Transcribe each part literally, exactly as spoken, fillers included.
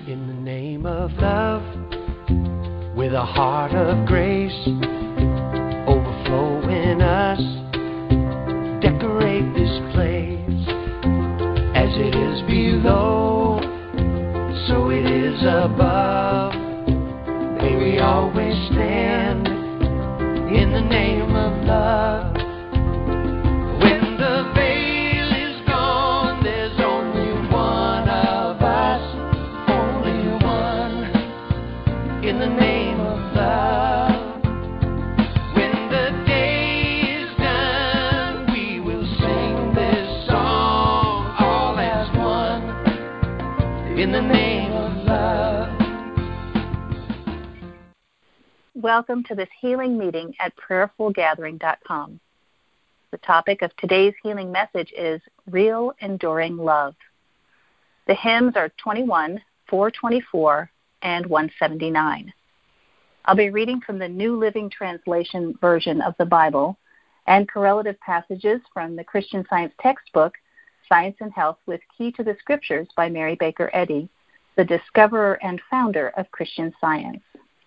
In the name of love, with a heart of grace, overflow in us, decorate this place. As it is below, so it is above. May we always stand in the name of love. When the veil is gone, there's only one of us, only one, in the name of love. When the day is done, we will sing this song all as one, in the name of love. Welcome to this healing meeting at prayerful gathering dot com. The topic of today's healing message is Real Enduring Love. The hymns are twenty-one, four twenty-four, and one seventy-nine. I'll be reading from the New Living Translation version of the Bible and correlative passages from the Christian Science textbook, Science and Health with Key to the Scriptures by Mary Baker Eddy, the discoverer and founder of Christian Science.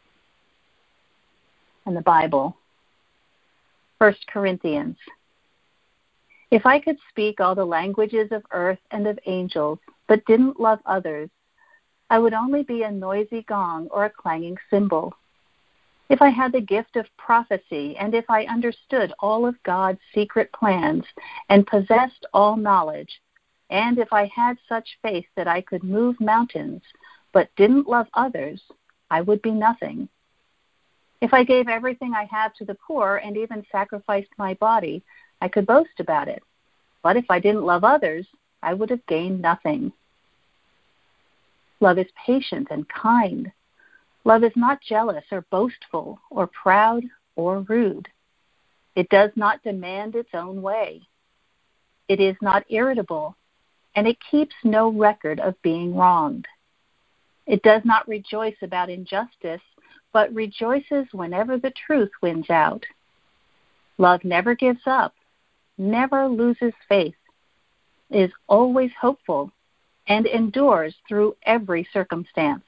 And the Bible. First Corinthians. If I could speak all the languages of earth and of angels, but didn't love others, I would only be a noisy gong or a clanging cymbal. If I had the gift of prophecy, and if I understood all of God's secret plans and possessed all knowledge, and if I had such faith that I could move mountains, but didn't love others, I would be nothing. If I gave everything I have to the poor and even sacrificed my body, I could boast about it. But if I didn't love others, I would have gained nothing. Love is patient and kind. Love is not jealous or boastful or proud or rude. It does not demand its own way. It is not irritable, and it keeps no record of being wronged. It does not rejoice about injustice, but rejoices whenever the truth wins out. Love never gives up, never loses faith, is always hopeful, and endures through every circumstance.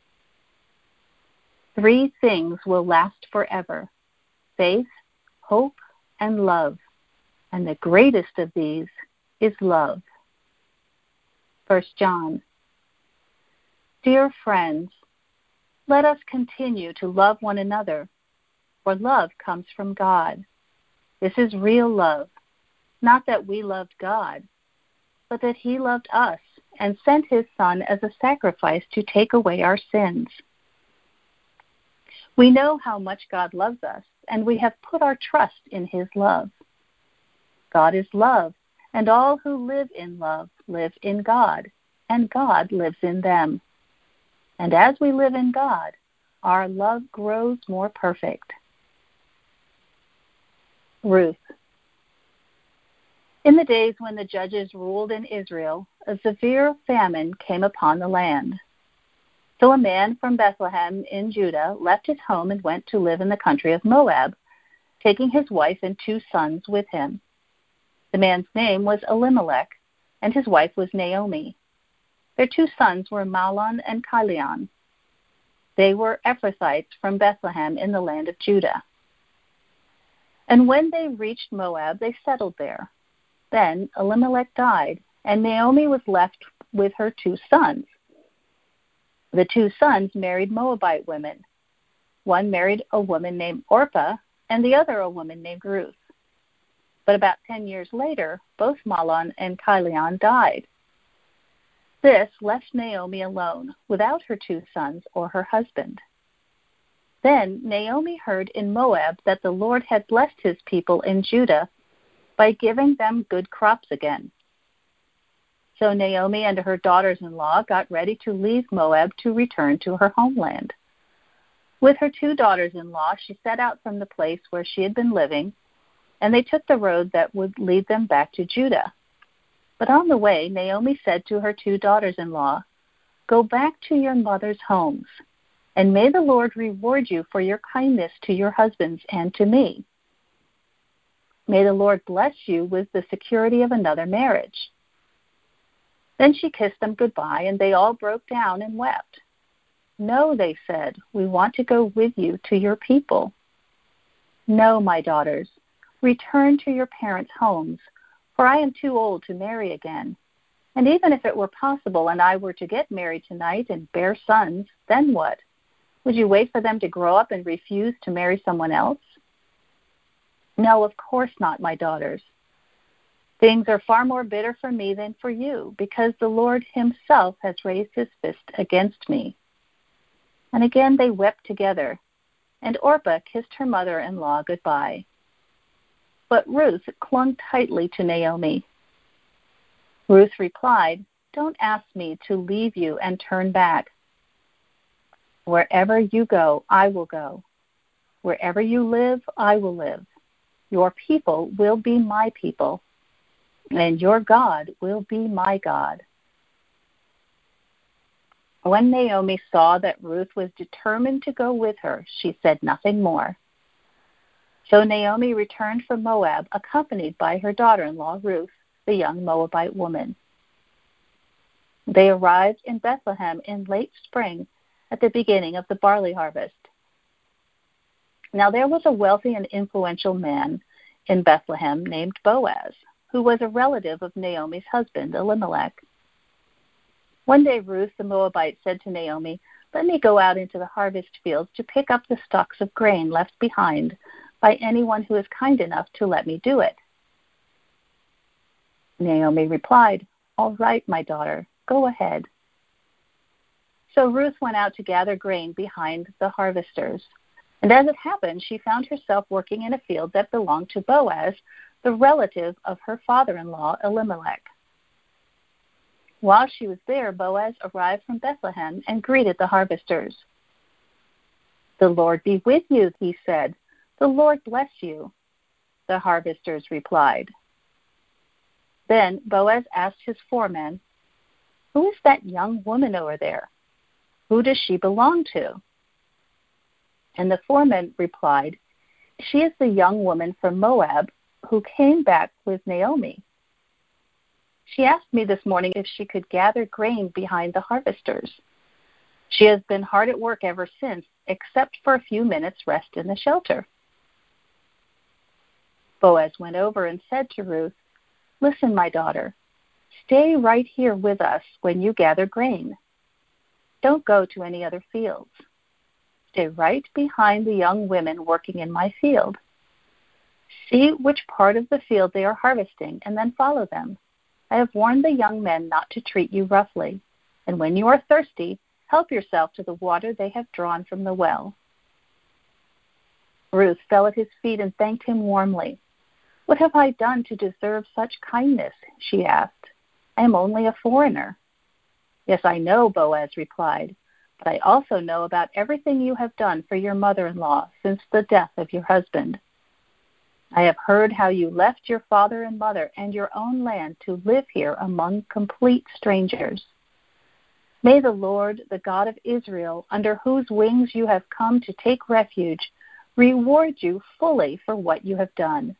Three things will last forever: faith, hope, and love. And the greatest of these is love. First John. Dear friends, let us continue to love one another, for love comes from God. This is real love, not that we loved God, but that He loved us and sent His Son as a sacrifice to take away our sins. We know how much God loves us, and we have put our trust in His love. God is love, and all who live in love live in God, and God lives in them. And as we live in God, our love grows more perfect. Ruth. In the days when the judges ruled in Israel, a severe famine came upon the land. So a man from Bethlehem in Judah left his home and went to live in the country of Moab, taking his wife and two sons with him. The man's name was Elimelech, and his wife was Naomi. Their two sons were Mahlon and Chilion. They were Ephrathites from Bethlehem in the land of Judah. And when they reached Moab, they settled there. Then Elimelech died, and Naomi was left with her two sons. The two sons married Moabite women. One married a woman named Orpah, and the other a woman named Ruth. But about ten years later, both Mahlon and Chilion died. This left Naomi alone, without her two sons or her husband. Then Naomi heard in Moab that the Lord had blessed His people in Judah by giving them good crops again. So Naomi and her daughters-in-law got ready to leave Moab to return to her homeland. With her two daughters-in-law, she set out from the place where she had been living, and they took the road that would lead them back to Judah. But on the way, Naomi said to her two daughters-in-law, "Go back to your mother's homes, and may the Lord reward you for your kindness to your husbands and to me. May the Lord bless you with the security of another marriage." Then she kissed them goodbye, and they all broke down and wept. No, they said, we want to go with you to your people. No, my daughters, return to your parents' homes, for I am too old to marry again. And even if it were possible and I were to get married tonight and bear sons, then what? Would you wait for them to grow up and refuse to marry someone else? No, of course not, my daughters. Things are far more bitter for me than for you, because the Lord himself has raised his fist against me. And again they wept together, and Orpah kissed her mother-in-law goodbye. But Ruth clung tightly to Naomi. Ruth replied, Don't ask me to leave you and turn back. Wherever you go, I will go. Wherever you live, I will live. Your people will be my people, and your God will be my God. When Naomi saw that Ruth was determined to go with her, she said nothing more. So Naomi returned from Moab, accompanied by her daughter-in-law, Ruth, the young Moabite woman. They arrived in Bethlehem in late spring at the beginning of the barley harvest. Now there was a wealthy and influential man in Bethlehem named Boaz, who was a relative of Naomi's husband, Elimelech. One day Ruth the Moabite said to Naomi, Let me go out into the harvest fields to pick up the stalks of grain left behind by anyone who is kind enough to let me do it. Naomi replied, All right, my daughter, go ahead. So Ruth went out to gather grain behind the harvesters. And as it happened, she found herself working in a field that belonged to Boaz, the relative of her father-in-law, Elimelech. While she was there, Boaz arrived from Bethlehem and greeted the harvesters. The Lord be with you, he said. The Lord bless you. The harvesters replied. Then Boaz asked his foreman, Who is that young woman over there? Who does she belong to? And the foreman replied, She is the young woman from Moab who came back with Naomi. She asked me this morning if she could gather grain behind the harvesters. She has been hard at work ever since, except for a few minutes' rest in the shelter. Boaz went over and said to Ruth, Listen, my daughter, stay right here with us when you gather grain. Don't go to any other fields. Stay right behind the young women working in my field. See which part of the field they are harvesting and then follow them. I have warned the young men not to treat you roughly, and when you are thirsty, help yourself to the water they have drawn from the well. Ruth fell at his feet and thanked him warmly. What have I done to deserve such kindness? She asked. I am only a foreigner. Yes, I know, Boaz replied, but I also know about everything you have done for your mother-in-law since the death of your husband. I have heard how you left your father and mother and your own land to live here among complete strangers. May the Lord, the God of Israel, under whose wings you have come to take refuge, reward you fully for what you have done.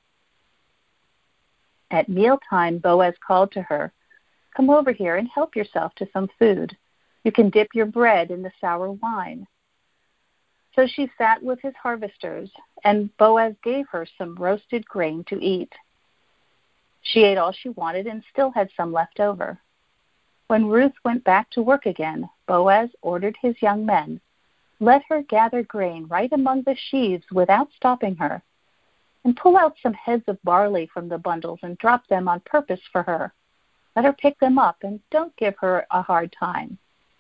At mealtime, Boaz called to her, Come over here and help yourself to some food. You can dip your bread in the sour wine. So she sat with his harvesters, and Boaz gave her some roasted grain to eat. She ate all she wanted and still had some left over. When Ruth went back to work again, Boaz ordered his young men, Let her gather grain right among the sheaves without stopping her, and pull out some heads of barley from the bundles and drop them on purpose for her. Let her pick them up, and don't give her a hard time.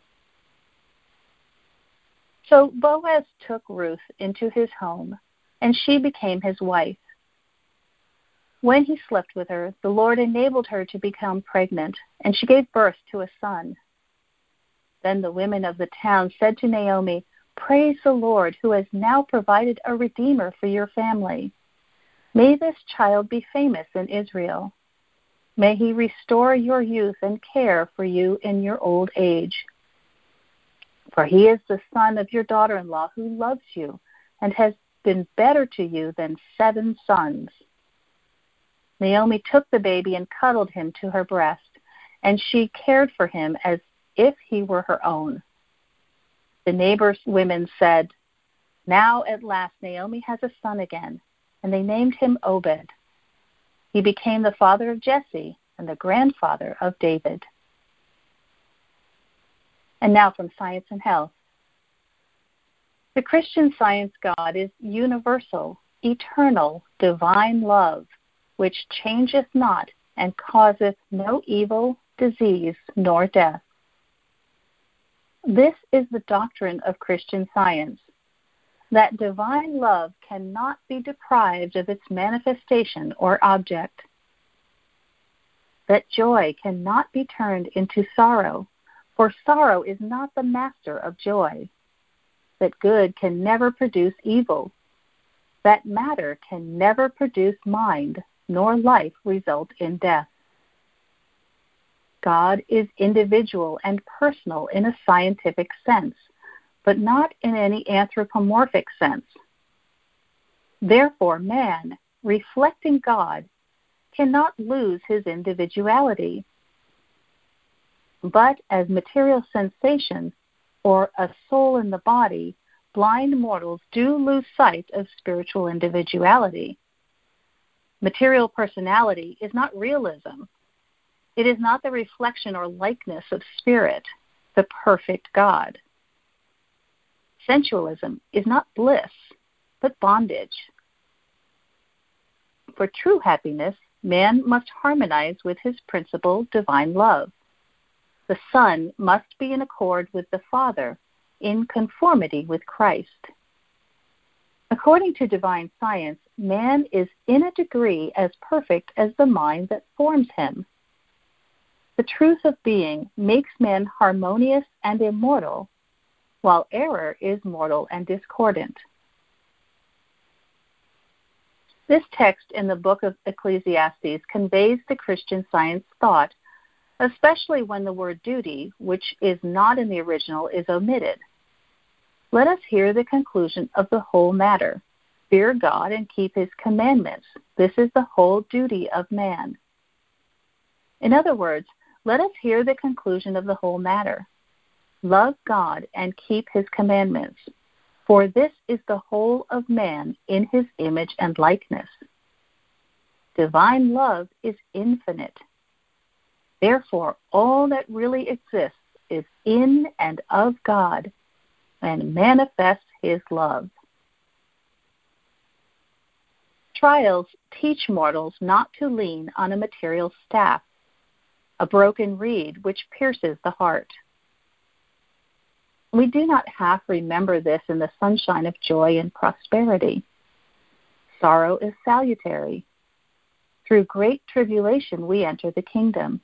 So Boaz took Ruth into his home, and she became his wife. When he slept with her, the Lord enabled her to become pregnant, and she gave birth to a son. Then the women of the town said to Naomi, Praise the Lord, who has now provided a redeemer for your family. May this child be famous in Israel. May he restore your youth and care for you in your old age. For he is the son of your daughter-in-law who loves you and has been better to you than seven sons. Naomi took the baby and cuddled him to her breast, and she cared for him as if he were her own. The neighbors' women said, "Now at last Naomi has a son again," and they named him Obed. He became the father of Jesse and the grandfather of David. And now from Science and Health. The Christian Science God is universal, eternal, divine love, which changeth not and causeth no evil, disease, nor death. This is the doctrine of Christian Science, that divine love cannot be deprived of its manifestation or object, that joy cannot be turned into sorrow, for sorrow is not the master of joy, that good can never produce evil, that matter can never produce mind, nor life result in death. God is individual and personal in a scientific sense, but not in any anthropomorphic sense. Therefore, man, reflecting God, cannot lose his individuality. But as material sensation, or a soul in the body, blind mortals do lose sight of spiritual individuality. Material personality is not realism. It is not the reflection or likeness of spirit, the perfect God. Sensualism is not bliss, but bondage. For true happiness, man must harmonize with his principal, divine love. The Son must be in accord with the Father, in conformity with Christ. According to divine science, man is in a degree as perfect as the mind that forms him. The truth of being makes man harmonious and immortal, while error is mortal and discordant. This text in the book of Ecclesiastes conveys the Christian Science thought, especially when the word duty, which is not in the original, is omitted. Let us hear the conclusion of the whole matter. Fear God and keep his commandments. This is the whole duty of man. In other words, let us hear the conclusion of the whole matter. Love God and keep his commandments, for this is the whole of man in his image and likeness. Divine love is infinite. Therefore, all that really exists is in and of God and manifests his love. Trials teach mortals not to lean on a material staff, a broken reed which pierces the heart. We do not half remember this in the sunshine of joy and prosperity. Sorrow is salutary. Through great tribulation we enter the kingdom.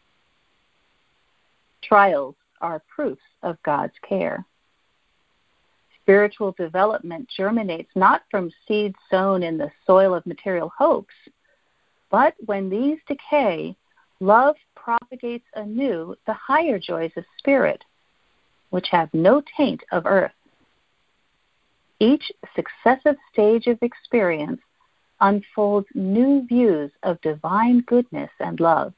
Trials are proofs of God's care. Spiritual development germinates not from seeds sown in the soil of material hopes, but when these decay, love propagates anew the higher joys of spirit, which have no taint of earth. Each successive stage of experience unfolds new views of divine goodness and love.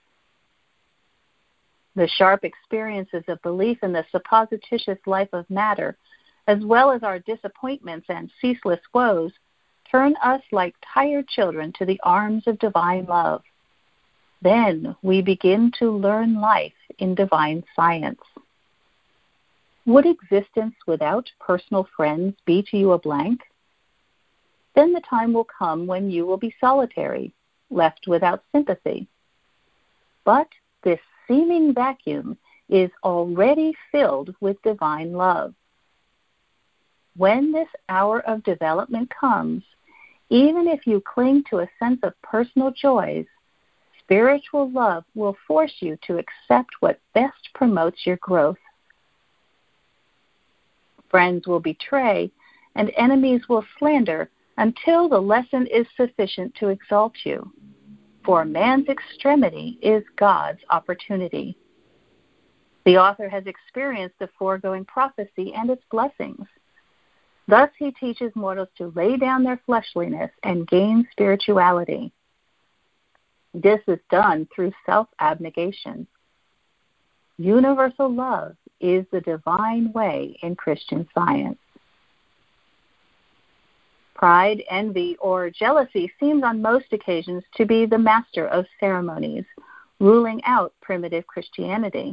The sharp experiences of belief in the supposititious life of matter, as well as our disappointments and ceaseless woes, turn us like tired children to the arms of divine love. Then we begin to learn life in divine science. Would existence without personal friends be to you a blank? Then the time will come when you will be solitary, left without sympathy. But this seeming vacuum is already filled with divine love. When this hour of development comes, even if you cling to a sense of personal joys, spiritual love will force you to accept what best promotes your growth. Friends will betray, and enemies will slander until the lesson is sufficient to exalt you. For man's extremity is God's opportunity. The author has experienced the foregoing prophecy and its blessings. Thus he teaches mortals to lay down their fleshliness and gain spirituality. This is done through self-abnegation. Universal love is the divine way in Christian Science. Pride, envy, or jealousy seems on most occasions to be the master of ceremonies, ruling out primitive Christianity.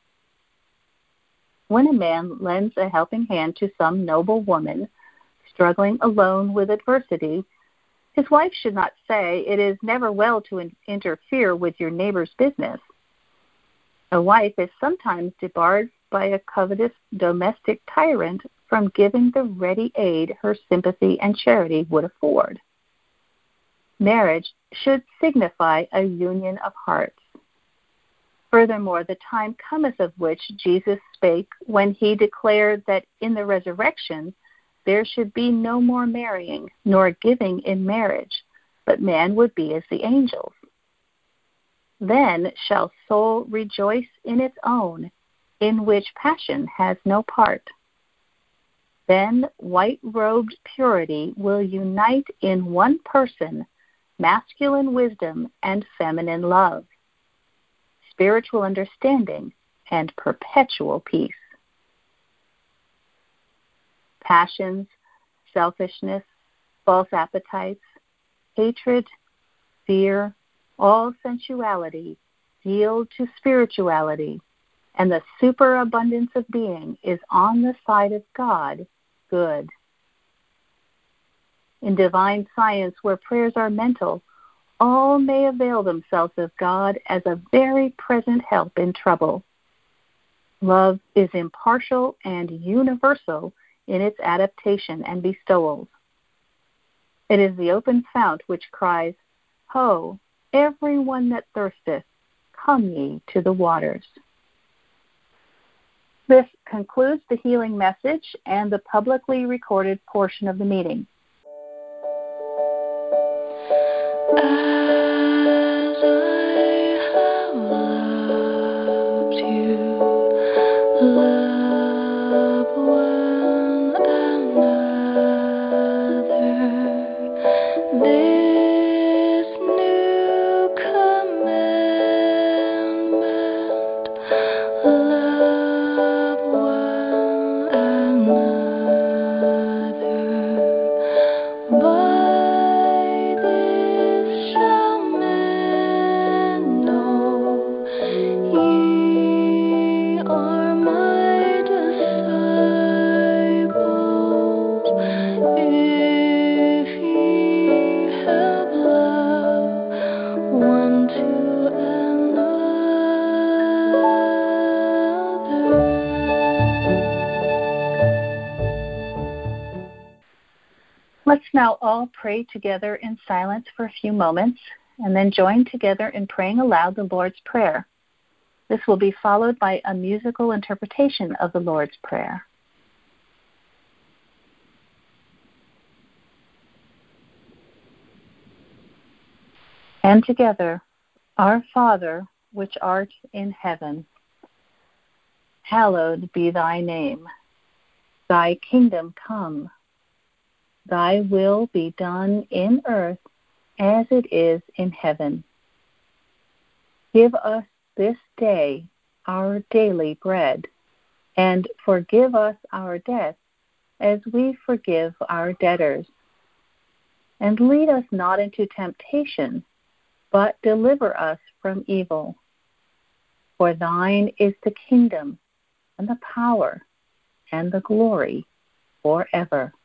When a man lends a helping hand to some noble woman struggling alone with adversity, his wife should not say, "It is never well to in- interfere with your neighbor's business." A wife is sometimes debarred by a covetous domestic tyrant from giving the ready aid her sympathy and charity would afford. Marriage should signify a union of hearts. Furthermore, the time cometh of which Jesus spake when he declared that in the resurrection there should be no more marrying nor giving in marriage, but man would be as the angels. Then shall soul rejoice in its own, in which passion has no part. Then white-robed purity will unite in one person masculine wisdom and feminine love, spiritual understanding, and perpetual peace. Passions, selfishness, false appetites, hatred, fear, all sensuality yield to spirituality, and the superabundance of being is on the side of God, good. In divine science, where prayers are mental, all may avail themselves of God as a very present help in trouble. Love is impartial and universal in its adaptation and bestowals. It is the open fount which cries, "Ho, every one that thirsteth, come ye to the waters." This concludes the healing message and the publicly recorded portion of the meeting. As I have loved you, love one another. This new commandment, love one another. By this shall men know ye are my disciples, if ye have love one to another. Let's now all pray together in silence for a few moments, and then join together in praying aloud the Lord's Prayer. This will be followed by a musical interpretation of the Lord's Prayer. And together, Our Father, which art in heaven, hallowed be thy name. Thy kingdom come. Thy will be done in earth as it is in heaven. Give us this day our daily bread, and forgive us our debts as we forgive our debtors. And lead us not into temptation, but deliver us from evil. For thine is the kingdom, and the power, and the glory forever.